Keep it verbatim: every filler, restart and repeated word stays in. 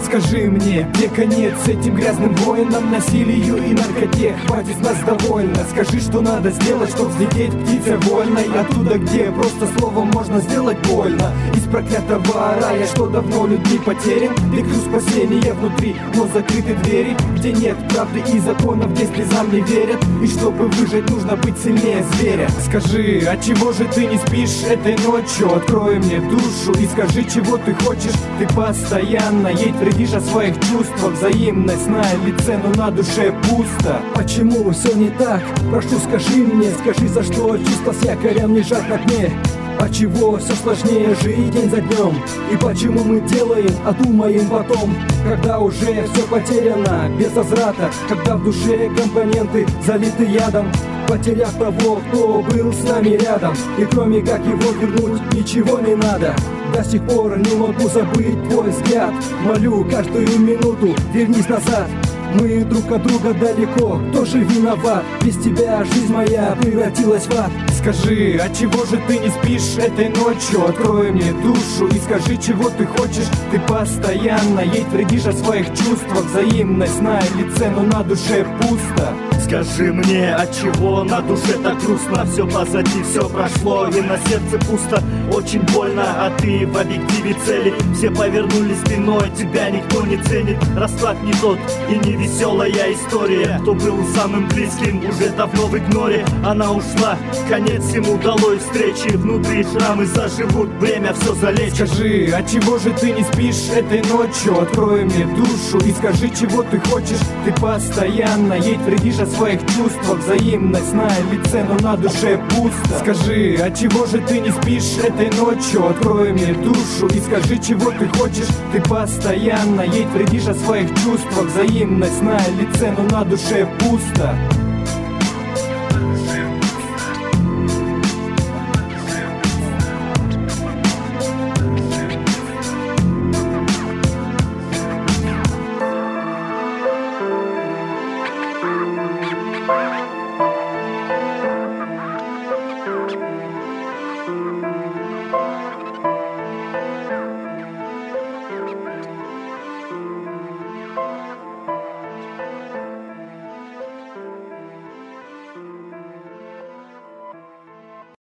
Скажи мне, где конец этим грязным войнам, насилию и наркоте? Хватит нас довольно. Скажи, что надо сделать, чтоб взлететь птицей вольной оттуда, где просто словом можно сделать больно. Из проклятого рая, что давно людьми потерян, где ключ спасения внутри, но закрыты двери, где нет правды и законов, где слезам не верят. И чтобы выжить, нужно быть сильнее зверя. Скажи, а чего же ты не спишь этой ночью? Открой мне душу и скажи, чего ты хочешь. Ты постоянно ей твердишь о своих чувствах, взаимность на лице, но на душе пусто. Почему все не так? Прошу, скажи мне, скажи, за что чувства с якорем лежат на дне. А чего все сложнее жить день за днем? И почему мы делаем, а думаем потом, когда уже все потеряно, без возврата, когда в душе компоненты залиты ядом, потеряв того, кто был с нами рядом. И кроме как его вернуть, ничего не надо. До сих пор не могу забыть твой взгляд. Молю каждую минуту, вернись назад. Мы друг от друга далеко, кто же виноват? Без тебя жизнь моя превратилась в ад. Скажи, а чего же ты не спишь этой ночью? Открой мне душу и скажи, чего ты хочешь. Ты постоянно ей твердишь о своих чувствах, взаимность на лице, но на душе пусто. Скажи мне, от чего на душе так грустно? Все позади, все прошло, и на сердце пусто. Очень больно, а ты в объективе цели. Все повернулись спиной, тебя никто не ценит. Расклад не тот и не веселая история. Кто был самым близким, уже давно в игноре. Она ушла, конец ему долой встречи. Внутри шрамы заживут, время все залечит. Скажи, а чего же ты не спишь этой ночью? Открой мне душу и скажи, чего ты хочешь. Ты постоянно ей твердишь о своих чувствах, взаимность на лице, но на душе пусто. Скажи, а чего же ты не спишь этой ночью? Открой мне душу и скажи, чего ты хочешь. Ты постоянно ей твердишь о своих чувствах, взаимность на лице, но на душе пусто.